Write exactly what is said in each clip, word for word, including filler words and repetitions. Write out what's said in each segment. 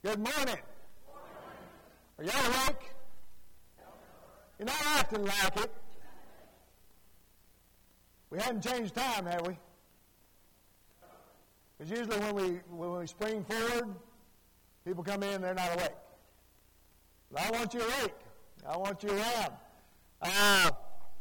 Good morning. Are y'all awake? You're not acting like it. We haven't changed time, have we? Because usually when we when we spring forward, people come in, they're not awake. But I want you awake. I want you around. Uh,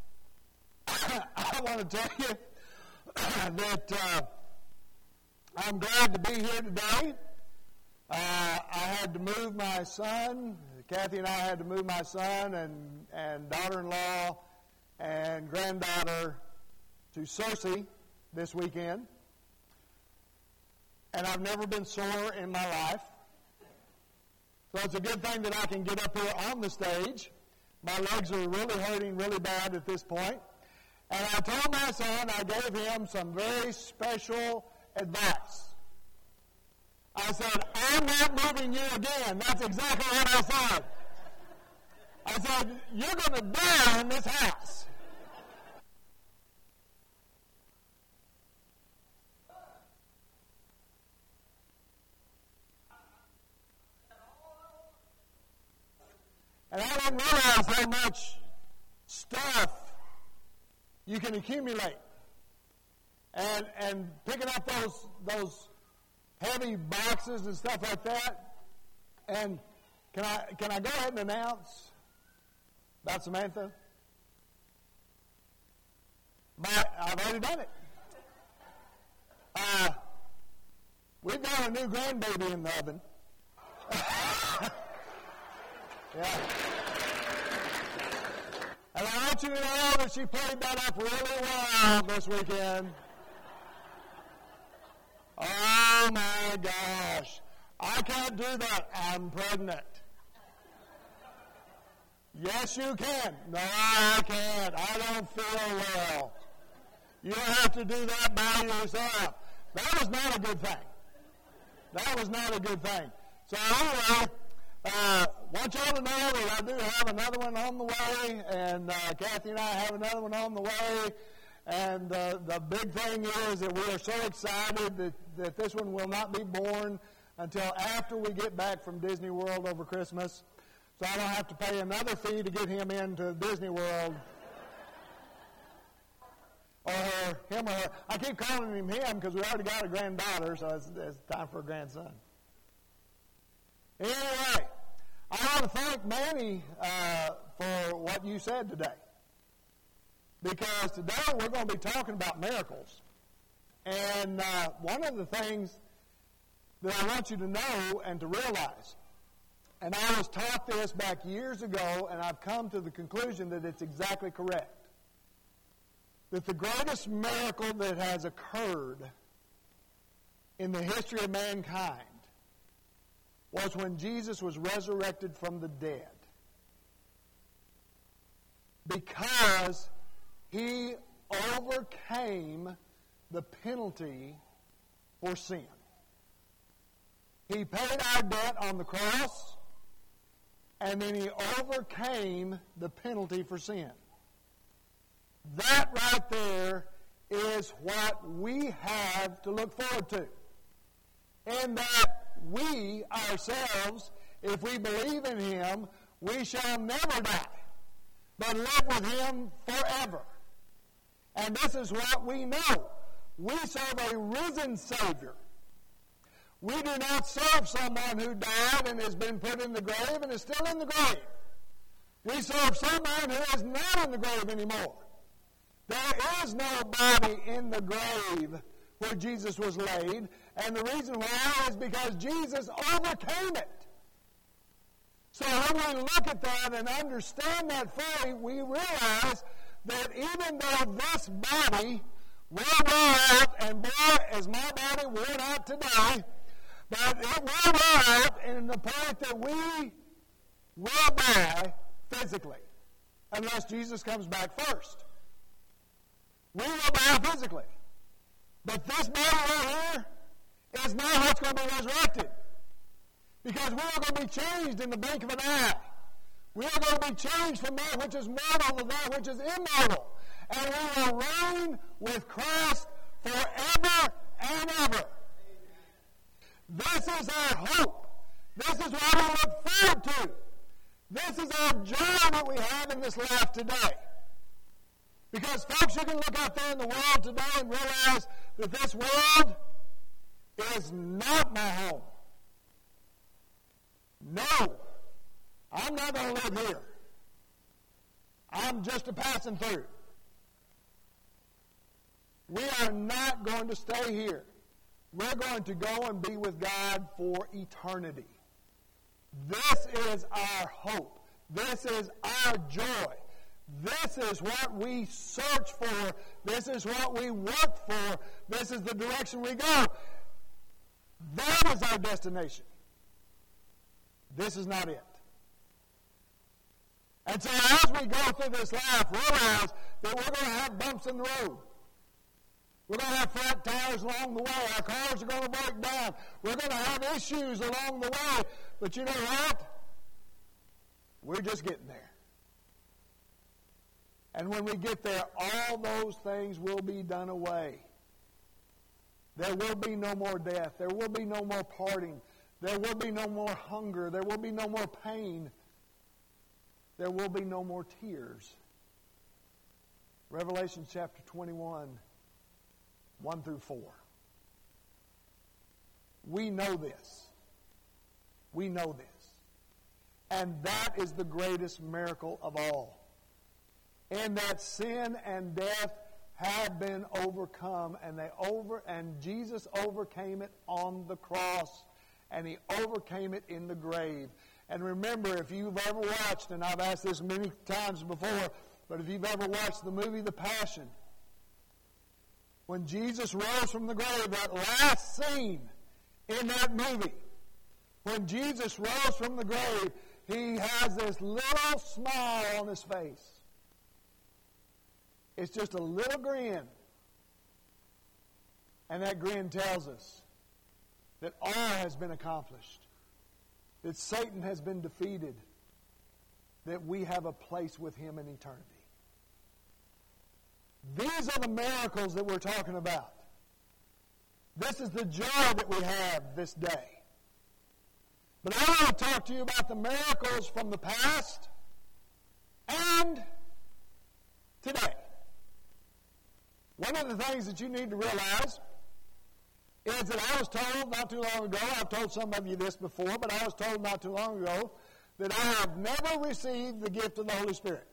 I want to tell you that uh, I'm glad to be here today. Uh, I had to move my son. Kathy and I had to move my son and, and daughter-in-law and granddaughter to Searcy this weekend. And I've never been sore in my life. So it's a good thing that I can get up here on the stage. My legs are really hurting really bad at this point. And I told my son, I gave him some very special advice. I said, I'm not moving you again. That's exactly what I said. I said, you're going to die in this house. And I didn't realize how much stuff you can accumulate. And and picking up those those heavy boxes and stuff like that. And can I can I go ahead and announce about Samantha? My, I've already done it. Uh, we've got a new grandbaby in the oven. Yeah. And I want you to know that she played that up really well this weekend. Oh my gosh. I can't do that. I'm pregnant. Yes, you can. No, I can't. I don't feel well. You don't have to do that by yourself. That was not a good thing. That was not a good thing. So anyway, uh, want y'all to know that I do have another one on the way, and uh, Kathy and I have another one on the way. And uh, the big thing is that we are so excited that, that this one will not be born until after we get back from Disney World over Christmas. So I don't have to pay another fee to get him into Disney World. Or her, him or her. I keep calling him him because we already got a granddaughter, so it's, it's time for a grandson. Anyway, I want to thank Manny uh, for what you said today. Because today we're going to be talking about miracles. And uh, one of the things that I want you to know and to realize, and I was taught this back years ago, and I've come to the conclusion that it's exactly correct, that the greatest miracle that has occurred in the history of mankind was when Jesus was resurrected from the dead. Because he overcame the penalty for sin. He paid our debt on the cross, and then he overcame the penalty for sin. That right there is what we have to look forward to. And that we ourselves, if we believe in him, we shall never die, but live with him forever. And this is what we know. We serve a risen Savior. We do not serve someone who died and has been put in the grave and is still in the grave. We serve someone who is not in the grave anymore. There is no body in the grave where Jesus was laid, and the reason why is because Jesus overcame it. So when we look at that and understand that fully, we realize that even though this body will wear out, and boy, is my body worn out today, but it will wear out in the point that we will die physically, unless Jesus comes back first. We will die physically. But this body right here is not what's going to be resurrected. Because we are going to be changed in the blink of an eye. We are going to be changed from that which is mortal to that which is immortal. And we will reign with Christ forever and ever. This is our hope. This is what we look forward to. This is our joy that we have in this life today. Because, folks, you can look out there in the world today and realize that this world is not my home. No, I'm not going to live here. I'm just a passing through. We are not going to stay here. We're going to go and be with God for eternity. This is our hope. This is our joy. This is what we search for. This is what we work for. This is the direction we go. That is our destination. This is not it. And so as we go through this life, realize that we're going to have bumps in the road. We're going to have flat tires along the way. Our cars are going to break down. We're going to have issues along the way. But you know what? We're just getting there. And when we get there, all those things will be done away. There will be no more death. There will be no more parting. There will be no more hunger. There will be no more pain. There will be no more tears. Revelation chapter twenty-one, one through four. We know this. We know this. And that is the greatest miracle of all. And that sin and death have been overcome, and they over and Jesus overcame it on the cross, and he overcame it in the grave. And remember, if you've ever watched, and I've asked this many times before, but if you've ever watched the movie The Passion, when Jesus rose from the grave, that last scene in that movie, when Jesus rose from the grave, he has this little smile on his face. It's just a little grin. And that grin tells us that all has been accomplished, that Satan has been defeated, that we have a place with him in eternity. These are the miracles that we're talking about. This is the joy that we have this day. But I want to talk to you about the miracles from the past and today. One of the things that you need to realize is that I was told not too long ago, I've told some of you this before, but I was told not too long ago that I have never received the gift of the Holy Spirit.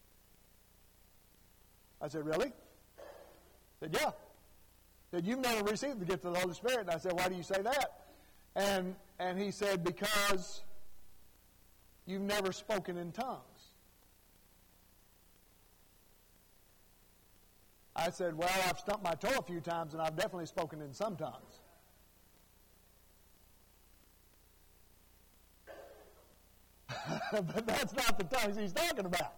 I said, really? I said, yeah. He said, you've never received the gift of the Holy Spirit. And I said, why do you say that? And and he said, because you've never spoken in tongues. I said, well, I've stumped my toe a few times, and I've definitely spoken in some tongues. But that's not the tongues he's talking about.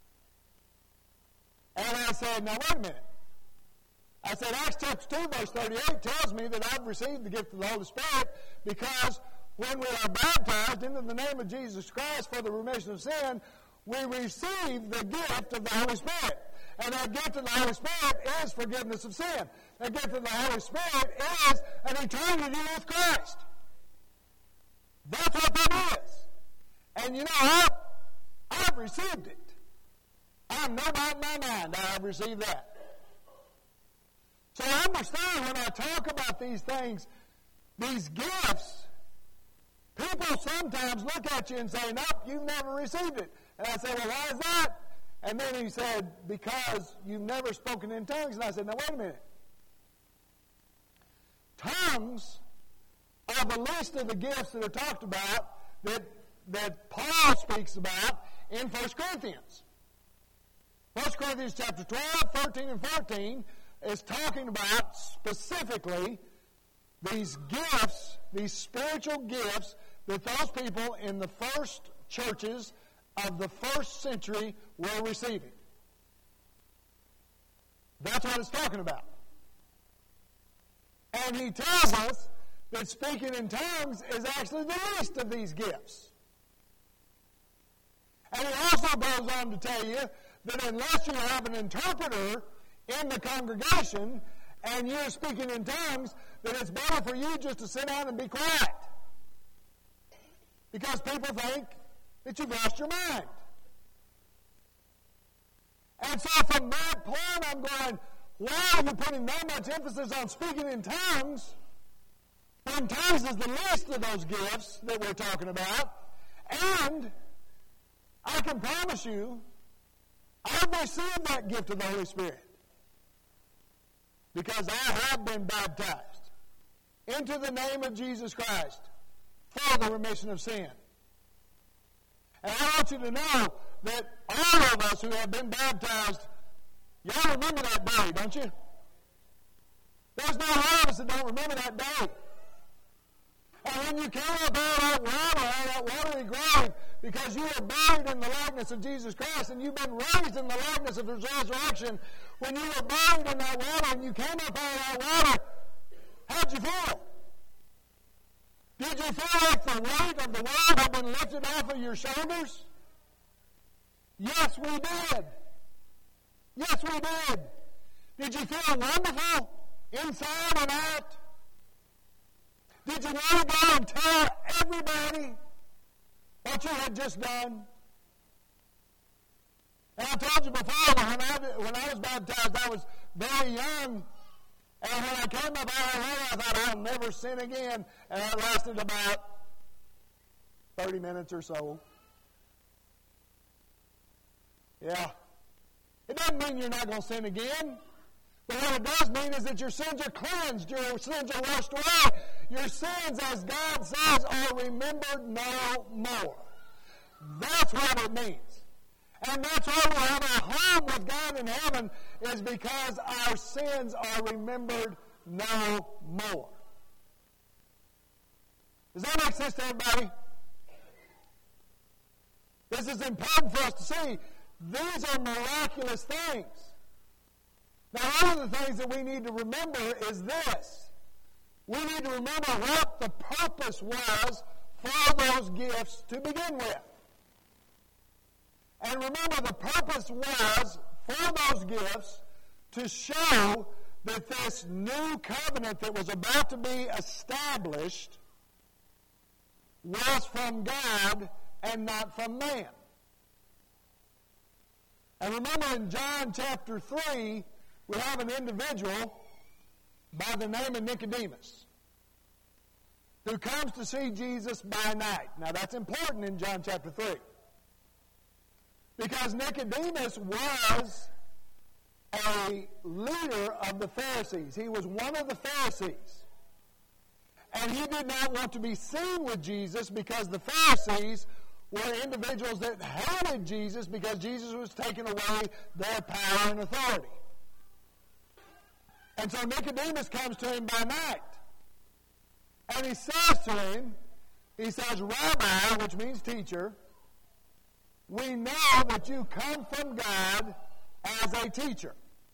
And I said, now wait a minute. I said, Acts chapter two, verse thirty-eight tells me that I've received the gift of the Holy Spirit because when we are baptized into the name of Jesus Christ for the remission of sin, we receive the gift of the Holy Spirit. And that gift of the Holy Spirit is forgiveness of sin. That gift of the Holy Spirit is an eternity with Christ. That's what that is. And you know what? I've received it. I know not in my mind I have received that. So I understand when I talk about these things, these gifts, people sometimes look at you and say, nope, you've never received it. And I say, well, why is that? And then he said, because you've never spoken in tongues. And I said, now wait a minute. Tongues are the least of the gifts that are talked about that, that Paul speaks about in First Corinthians. First Corinthians chapter twelve, thirteen, and fourteen is talking about specifically these gifts, these spiritual gifts that those people in the first churches of the first century were receiving. That's what it's talking about. And he tells us that speaking in tongues is actually the least of these gifts. And he also goes on to tell you that unless you have an interpreter in the congregation and you're speaking in tongues, that it's better for you just to sit down and be quiet. Because people think that you've lost your mind. And so from that point, I'm going, why are you putting that much emphasis on speaking in tongues when tongues is the least of those gifts that we're talking about? And I can promise you, I've received that gift of the Holy Spirit because I have been baptized into the name of Jesus Christ for the remission of sin. And I want you to know that all of us who have been baptized, y'all remember that day, don't you? There's not one of us that don't remember that day. And when you came up out of that water, out of that watery grave, because you were buried in the likeness of Jesus Christ, and you've been raised in the likeness of His resurrection, when you were buried in that water and you came up out of that water, how'd you feel? Did you feel like the weight of the world had been lifted off of your shoulders? Yes, we did. Yes, we did. Did you feel wonderful inside and out? Did you want to go and tell everybody what you had just done? And I told you before, when I, when I was baptized, I was very young. And when I came up out of the water, I thought, I'll never sin again. And that lasted about thirty minutes or so. Yeah. It doesn't mean you're not going to sin again. But what it does mean is that your sins are cleansed. Your sins are washed away. Your sins, as God says, are remembered no more. That's what it means. And that's why we have a home with God in heaven, is because our sins are remembered no more. Does that make sense to everybody? This is important for us to see. These are miraculous things. Now, one of the things that we need to remember is this. We need to remember what the purpose was for those gifts to begin with. And remember, the purpose was for those gifts to show that this new covenant that was about to be established was from God and not from man. And remember, in John chapter three, we have an individual by the name of Nicodemus who comes to see Jesus by night. Now, that's important in John chapter three. Because Nicodemus was a leader of the Pharisees. He was one of the Pharisees. And he did not want to be seen with Jesus because the Pharisees were individuals that hated Jesus because Jesus was taking away their power and authority. And so Nicodemus comes to him by night. And he says to him, he says, Rabbi, which means teacher, we know that you come from God as a teacher.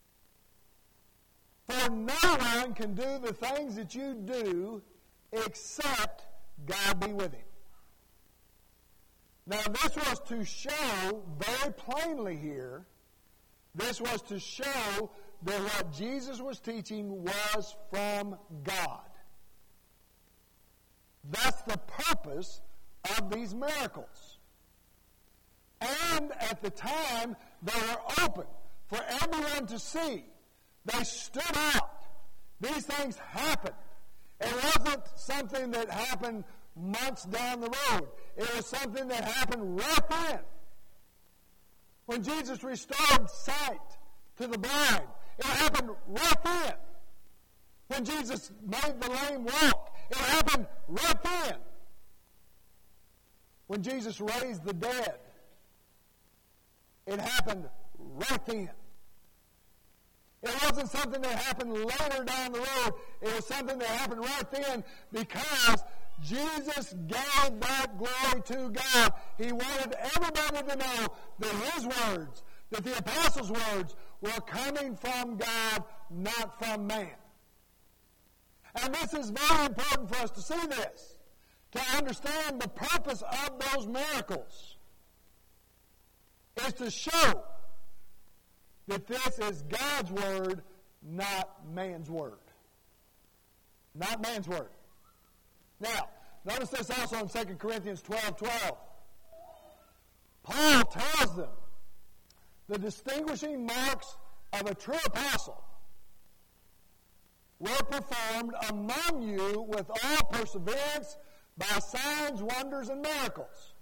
For no one can do the things that you do except God be with him. Now, this was to show very plainly here, this was to show that what Jesus was teaching was from God. That's the purpose of these miracles. And at the time, they were open for everyone to see. They stood out. These things happened. It wasn't something that happened months down the road. It was something that happened right then. When Jesus restored sight to the blind, it happened right then. When Jesus made the lame walk, it happened right then. When Jesus raised the dead, it happened right then. It wasn't something that happened later down the road. It was something that happened right then because Jesus gave that glory to God. He wanted everybody to know that his words, that the apostles' words, were coming from God, not from man. And this is very important for us to see this, to understand the purpose of those miracles is to show that this is God's word, not man's word. Not man's word. Now, Notice this also in Second Corinthians twelve twelve. Paul tells them the distinguishing marks of a true apostle were performed among you with all perseverance by signs, wonders, and miracles.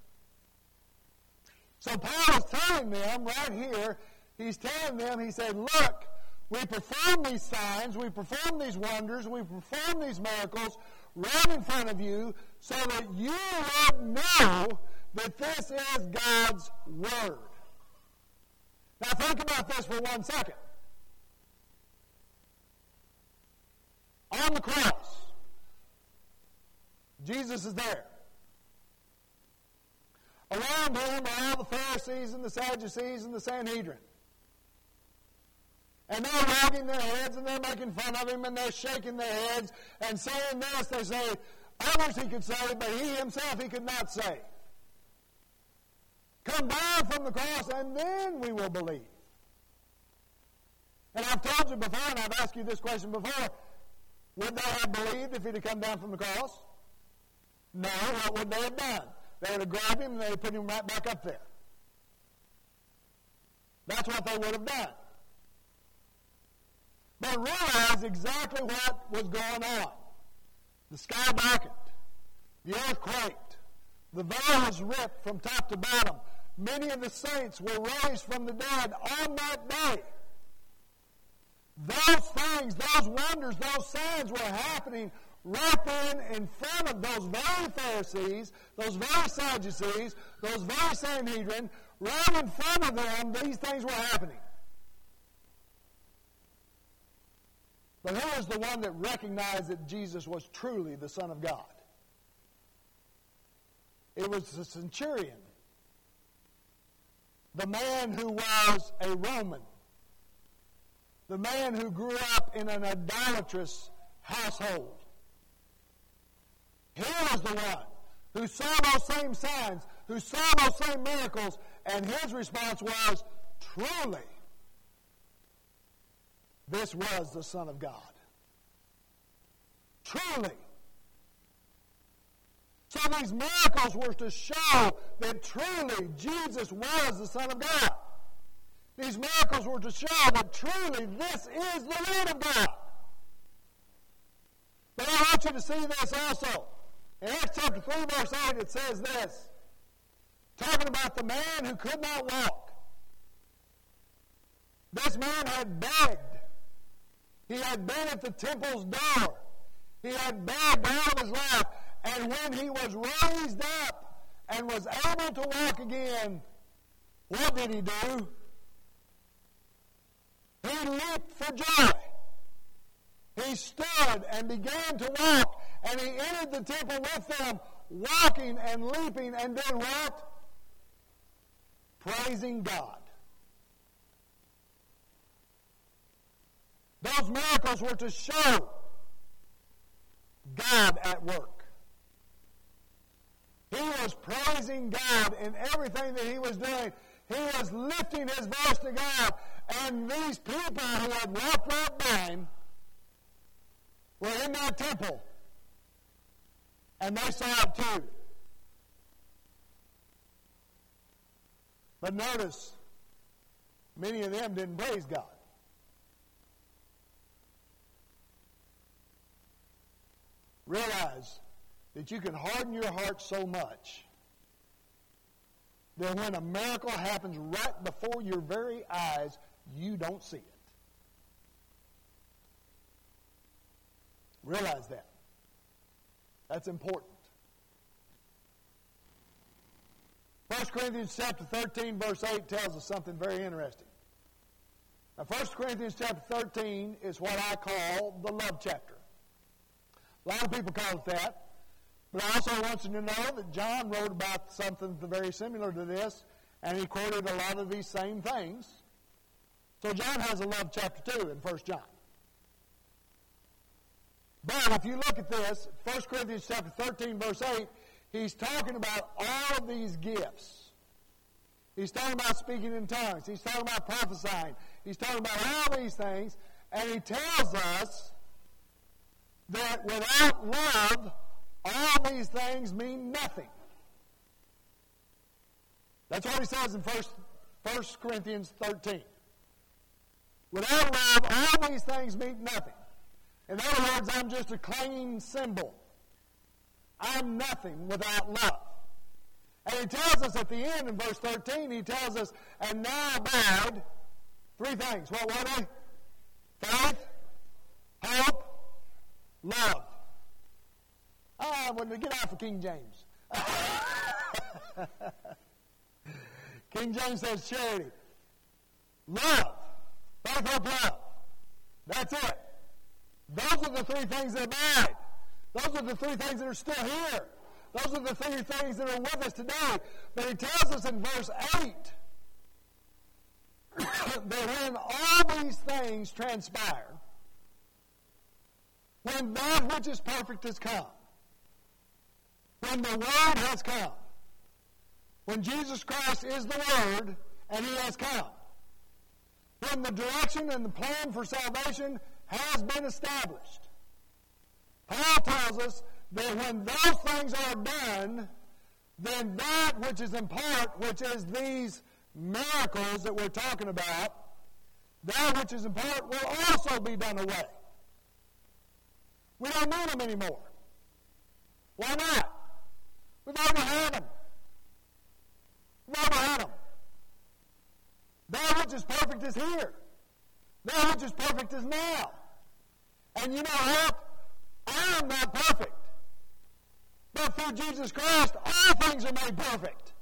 So Paul is telling them right here, he's telling them, he said, look, we perform these signs, we perform these wonders, we perform these miracles right in front of you so that you would know that this is God's Word. Now think about this for one second. On the cross, Jesus is there. Around him are all the Pharisees and the Sadducees and the Sanhedrin. And they're wagging their heads and they're making fun of him and they're shaking their heads and saying this. They say, others he could save, but he himself he could not save. Come down from the cross and then we will believe. And I've told you before, and I've asked you this question before, would they have believed if he'd have come down from the cross? No, what would they have done? They would have grabbed him and they would have put him right back up there. That's what they would have done. But realize exactly what was going on. The sky darkened. The earth quaked. The veil was ripped from top to bottom. Many of the saints were raised from the dead on that day. Those things, those wonders, those signs were happening right then in front of those very Pharisees, those very Sadducees, those very Sanhedrin. Right in front of them, these things were happening. But who was the one that recognized that Jesus was truly the Son of God? It was the centurion, the man who was a Roman, the man who grew up in an idolatrous household. He was the one who saw those same signs, who saw those same miracles, and his response was, truly, this was the Son of God. Truly. So these miracles were to show that truly Jesus was the Son of God. These miracles were to show that truly this is the Word of God. But I want you to see this also. In Acts chapter three, verse eight, it says this, talking about the man who could not walk. This man had begged. He had been at the temple's door. He had begged all of his life. And when he was raised up and was able to walk again, what did he do? He leaped for joy. He stood and began to walk, and he entered the temple with them, walking and leaping and doing what? Praising God. Those miracles were to show God at work. He was praising God in everything that he was doing. He was lifting his voice to God. And these people who had walked right by him were in that temple. And they saw it too. But notice, many of them didn't praise God. Realize that you can harden your heart so much that when a miracle happens right before your very eyes, you don't see it. Realize that. That's important. First Corinthians chapter thirteen, verse eight tells us something very interesting. Now, First Corinthians chapter thirteen is what I call the love chapter. A lot of people call it that. But I also want you to know that John wrote about something very similar to this, and he quoted a lot of these same things. So John has a love chapter too in First John. But if you look at this, First Corinthians chapter thirteen, verse eight, he's talking about all of these gifts. He's talking about speaking in tongues. He's talking about prophesying. He's talking about all these things, and he tells us that without love, all these things mean nothing. That's what he says in First Corinthians thirteen. Without love, all these things mean nothing. In other words, I'm just a clanging cymbal. I'm nothing without love. And he tells us at the end in verse thirteen, he tells us, and now abide three things. What were they? Faith, hope, love. Oh, I wouldn't get out for King James. King James says charity. Love. Faith, hope, love. That's it. Those are the three things that abide. Those are the three things that are still here. Those are the three things that are with us today. But he tells us in verse eight that when all these things transpire, when that which is perfect has come, when the Word has come, when Jesus Christ is the Word and He has come, when the direction and the plan for salvation has been established, Paul tells us that when those things are done, then that which is in part, which is these miracles that we're talking about, that which is in part will also be done away. We don't need them anymore. Why not? We've already had them. We've already had them. That which is perfect is here. That which is perfect is now. And you know what? I am not perfect. But through Jesus Christ, all things are made perfect.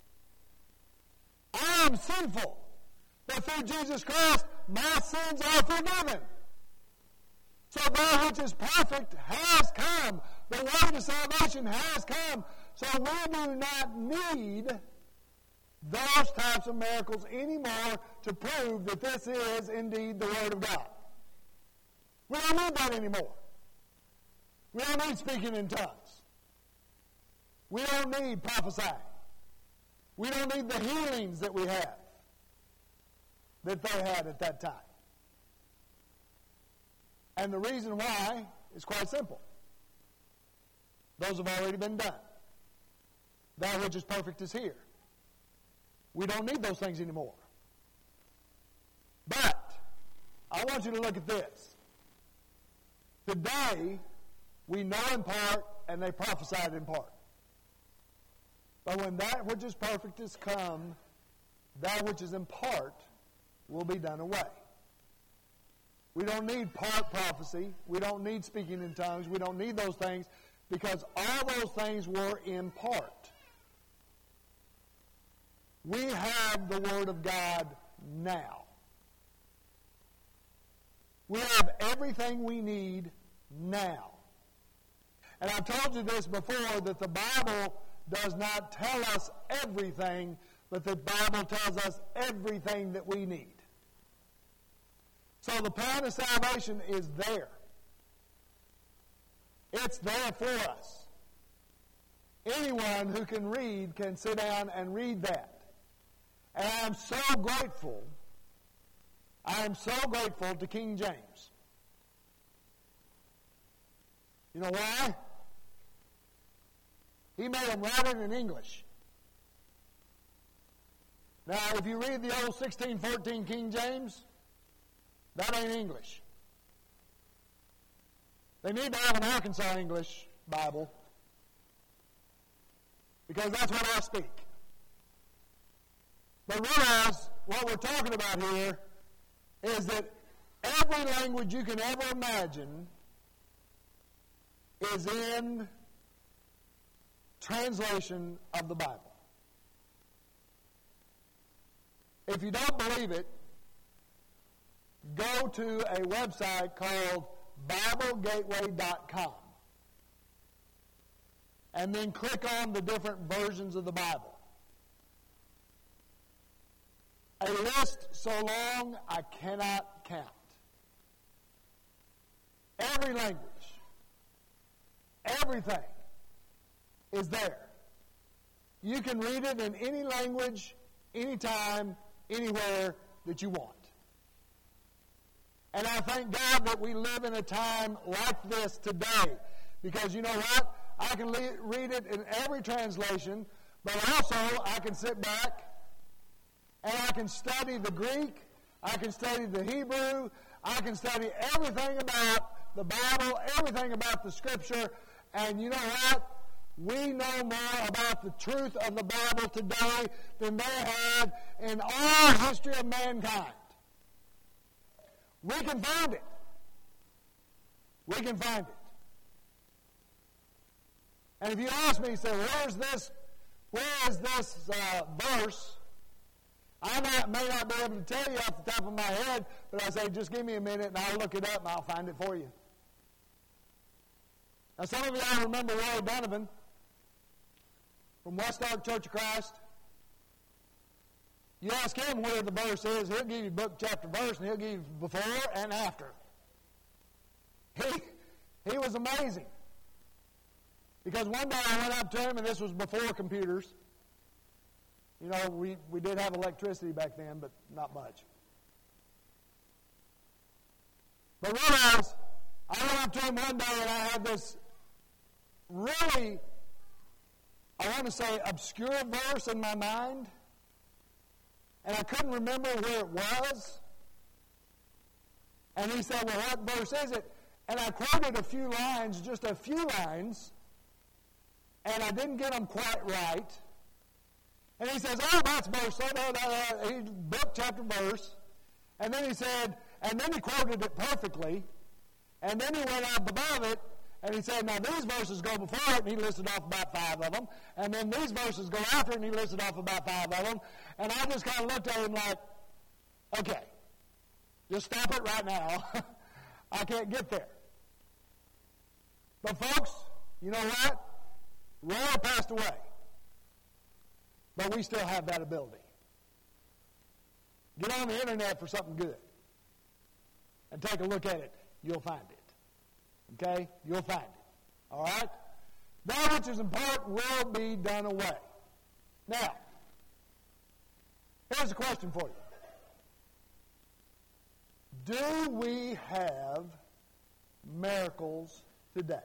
I am sinful. But through Jesus Christ, my sins are forgiven. So that which is perfect has come. The way to salvation has come. So we do not need those types of miracles anymore to prove that this is indeed the Word of God. We don't need that anymore. We don't need speaking in tongues. We don't need prophesying. We don't need the healings that we have, that they had at that time. And the reason why is quite simple. Those have already been done. That which is perfect is here. We don't need those things anymore. But I want you to look at this. Today, we know in part, and they prophesied in part. But when that which is perfect is come, that which is in part will be done away. We don't need part prophecy. We don't need speaking in tongues. We don't need those things because all those things were in part. We have the Word of God now. We have everything we need now. And I've told you this before, that the Bible does not tell us everything, but the Bible tells us everything that we need. So the plan of salvation is there. It's there for us. Anyone who can read can sit down and read that. And I'm so grateful. I am so grateful to King James. You know why? He made them write it in English. Now, if you read the old sixteen fourteen King James, that ain't English. They need to have an Arkansas English Bible because that's what I speak. But realize what we're talking about here is that every language you can ever imagine is in translation of the Bible. If you don't believe it, go to a website called Bible Gateway dot com and then click on the different versions of the Bible. A list so long I cannot count. Every language, everything is there. You can read it in any language, anytime, anywhere that you want. And I thank God that we live in a time like this today. Because you know what? I can le- read it in every translation, but also I can sit back and I can study the Greek, I can study the Hebrew, I can study everything about the Bible, everything about the Scripture, and you know what? We know more about the truth of the Bible today than they had in all history of mankind. We can find it. We can find it. And if you ask me, say, where's this, where is this uh, verse? I not, may not be able to tell you off the top of my head, but I say, just give me a minute and I'll look it up and I'll find it for you. Now, some of y'all remember Roy Donovan from West Ark Church of Christ. You ask him where the verse is, he'll give you book, chapter, verse, and he'll give you before and after. He, he was amazing. Because one day I went up to him, and this was before computers. You know, we, we did have electricity back then, but not much. But realize, I went up to him one day, and I had this really, I want to say, obscure verse in my mind. And I couldn't remember where it was. And he said, well, what verse is it? And I quoted a few lines, just a few lines, and I didn't get them quite right. And he says, oh, that's verse, uh, uh, he book, chapter, verse. And then he said, and then he quoted it perfectly. And then he went up above it, and he said, now these verses go before it, and he listed off about five of them. And then these verses go after it, and he listed off about five of them. And I just kind of looked at him like, okay, just stop it right now. I can't get there. But folks, you know what? Roy passed away. But we still have that ability. Get on the internet for something good. And take a look at it. You'll find it. Okay? You'll find it. All right? That which is important will be done away. Now, here's a question for you. Do we have miracles today?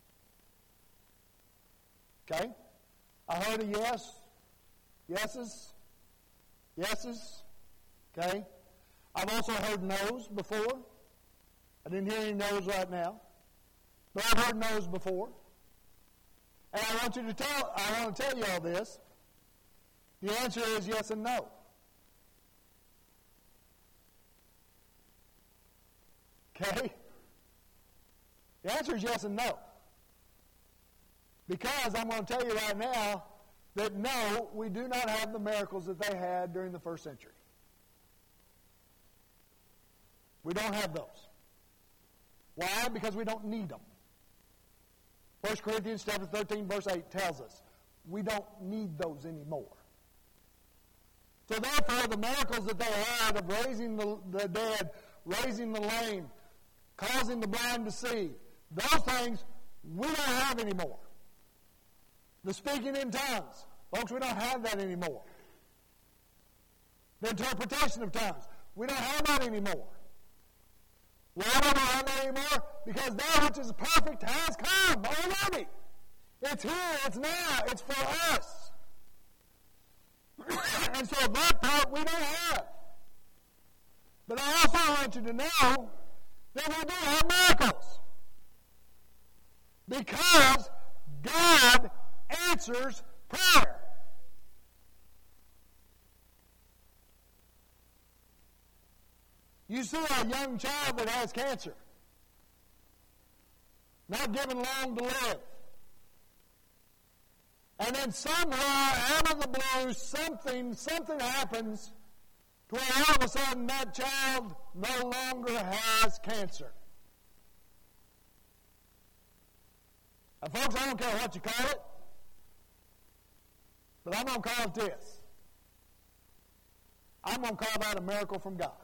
Okay? I heard a yes. Yeses. Yeses. Okay? I've also heard no's before. I didn't hear any no's right now. But I've heard no's before. And I want you to tell, I want to tell you all this. The answer is yes and no. Okay? The answer is yes and no. Because I'm going to tell you right now that no, we do not have the miracles that they had during the first century. We don't have those. Why? Because we don't need them. First Corinthians chapter thirteen, verse eight tells us we don't need those anymore. So therefore, the miracles that they had of raising the, the dead, raising the lame, causing the blind to see, those things we don't have anymore. The speaking in tongues, folks, we don't have that anymore. The interpretation of tongues, we don't have that anymore. Why don't we have that anymore? Because that which is perfect has come already. It's here, it's now, it's for us. And so that part we don't have. But I also want you to know that we do have miracles. Because God answers prayer. You see a young child that has cancer, not given long to live. And then somehow, out of the blue, something, something happens to where all of a sudden that child no longer has cancer. Now, folks, I don't care what you call it, but I'm going to call it this. I'm going to call that a miracle from God.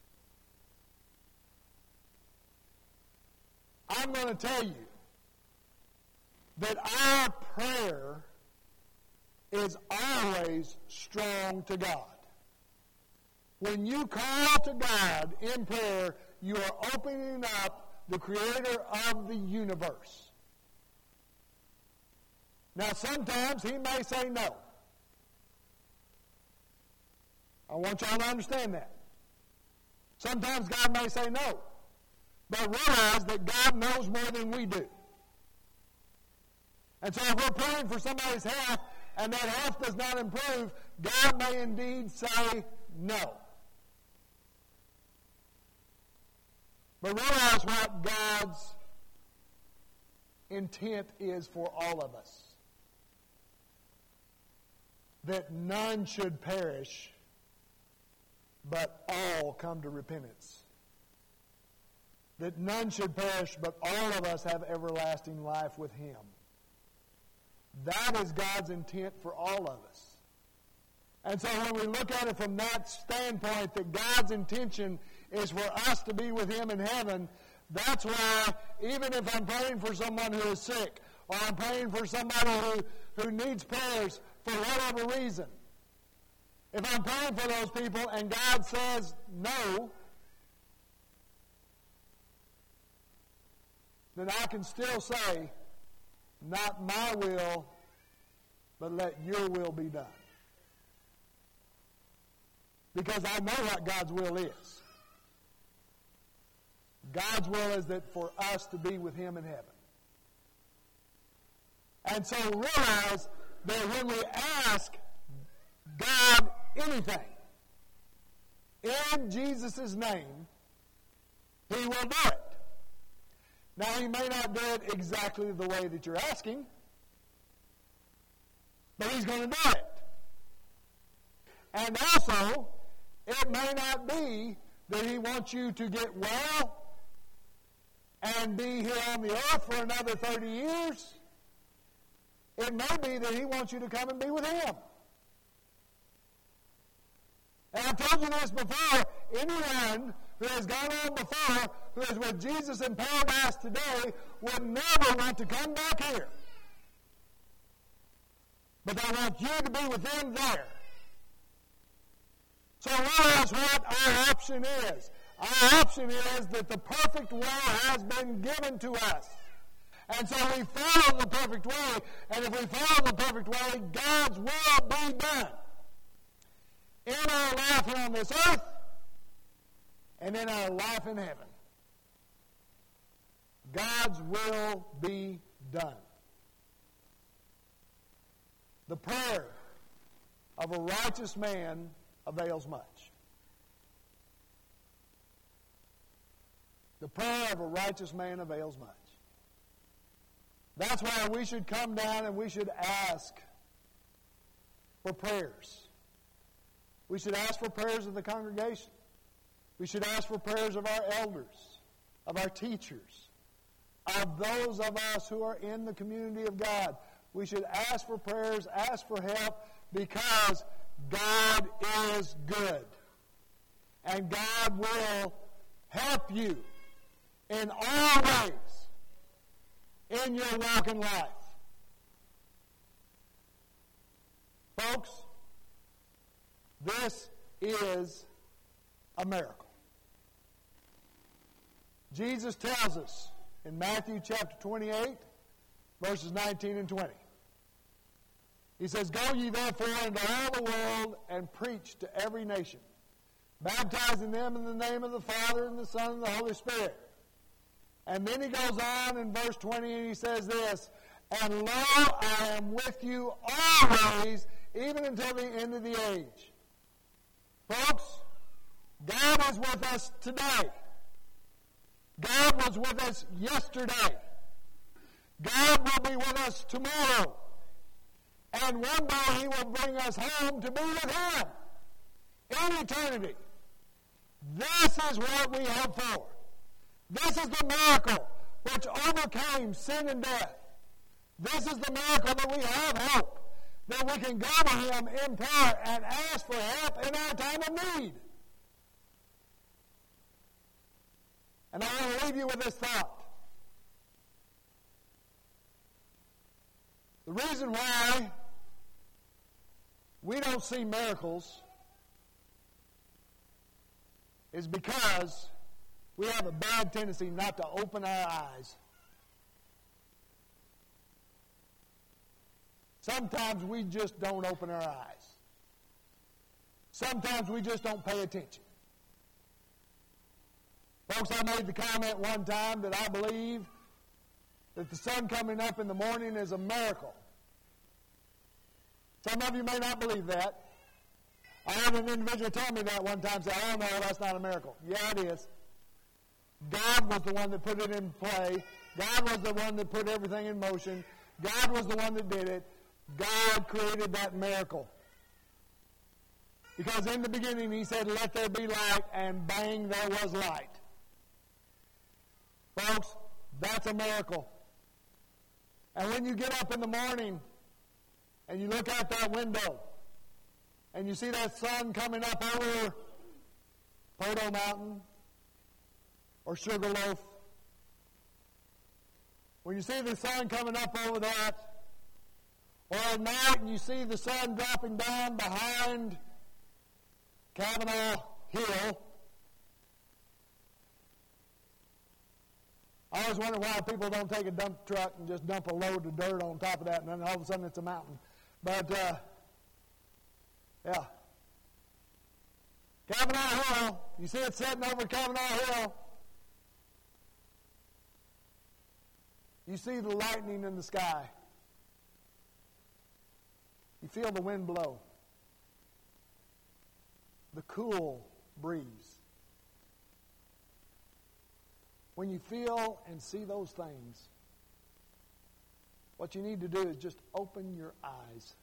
I'm going to tell you that our prayer is always strong to God. When you call to God in prayer, you are opening up the creator of the universe. Now, sometimes he may say no. I want y'all to understand that. Sometimes God may say no. But realize that God knows more than we do. And so if we're praying for somebody's health and that health does not improve, God may indeed say no. But realize what God's intent is for all of us. That none should perish, but all come to repentance. That none should perish, but all of us have everlasting life with Him. That is God's intent for all of us. And so when we look at it from that standpoint, that God's intention is for us to be with Him in heaven, that's why even if I'm praying for someone who is sick, or I'm praying for somebody who, who needs prayers for whatever reason, if I'm praying for those people and God says no, then I can still say, not my will, but let your will be done. Because I know what God's will is. God's will is that for us to be with Him in heaven. And so realize that when we ask God anything in Jesus' name, He will do it. Now, He may not do it exactly the way that you're asking, but He's going to do it. And also, it may not be that He wants you to get well and be here on the earth for another thirty years. It may be that He wants you to come and be with Him. And I've told you this before, anyone who has gone on before, who is with Jesus in paradise today, would never want to come back here. But they want you to be with them there. So realize what our option is. Our option is that the perfect way has been given to us. And so we follow the perfect way, and if we follow the perfect way, God's will be done. In our life here on this earth, and in our life in heaven. God's will be done. The prayer of a righteous man avails much. The prayer of a righteous man avails much. That's why we should come down and we should ask for prayers. We should ask for prayers of the congregation. We should ask for prayers of our elders, of our teachers, of those of us who are in the community of God. We should ask for prayers, ask for help, because God is good. And God will help you in all ways in your walk in life. Folks, this is a miracle. Jesus tells us in Matthew chapter twenty-eight, verses nineteen and twenty. He says, "Go ye therefore into all the world and preach to every nation, baptizing them in the name of the Father and the Son and the Holy Spirit." And then he goes on in verse twenty and he says this, "And lo, I am with you always, even until the end of the age." Folks, God is with us today. God was with us yesterday. God will be with us tomorrow. And one day He will bring us home to be with Him in eternity. This is what we hope for. This is the miracle which overcame sin and death. This is the miracle that we have hope, that we can go to Him in prayer and ask for help in our time of need. And I want to leave you with this thought. The reason why we don't see miracles is because we have a bad tendency not to open our eyes Sometimes we just don't open our eyes. Sometimes we just don't pay attention. Folks, I made the comment one time that I believe that the sun coming up in the morning is a miracle. Some of you may not believe that. I had an individual tell me that one time, say, oh no, that's not a miracle. Yeah, it is. God was the one that put it in play. God was the one that put everything in motion. God was the one that did it. God created that miracle. Because in the beginning he said, let there be light, and bang, there was light. Folks, that's a miracle. And when you get up in the morning and you look out that window and you see that sun coming up over Podo Mountain or Sugarloaf, when you see the sun coming up over that, or at night and you see the sun dropping down behind Kavanaugh Hill, I always wonder why people don't take a dump truck and just dump a load of dirt on top of that, and then all of a sudden it's a mountain. But, uh, yeah. Kavanaugh Hill, you see it sitting over Kavanaugh Hill. You see the lightning in the sky. You feel the wind blow. The cool breeze. When you feel and see those things, what you need to do is just open your eyes.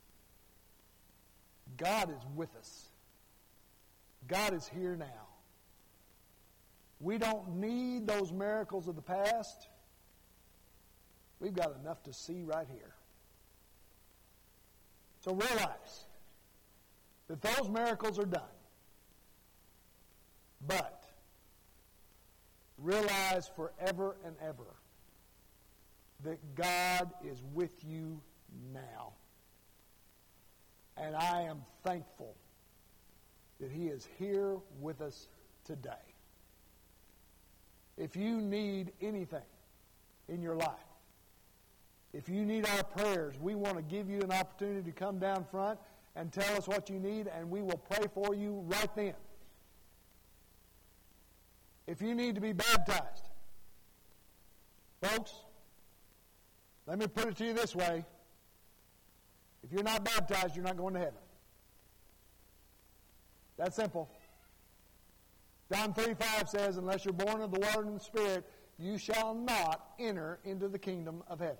God is with us. God is here now. We don't need those miracles of the past. We've got enough to see right here. So realize that those miracles are done. But realize forever and ever that God is with you now. And I am thankful that He is here with us today. If you need anything in your life, if you need our prayers, we want to give you an opportunity to come down front and tell us what you need, and we will pray for you right then. If you need to be baptized, folks, let me put it to you this way. If you're not baptized, you're not going to heaven. That's simple. John three five says, unless you're born of the Word and the Spirit, you shall not enter into the kingdom of heaven.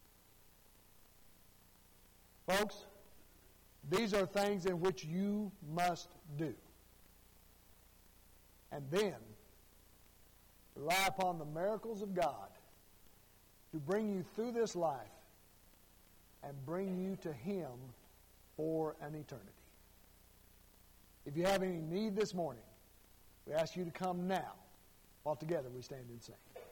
Folks, these are things in which you must do. And then, rely upon the miracles of God to bring you through this life and bring you to Him for an eternity. If you have any need this morning, we ask you to come now while together we stand and sing.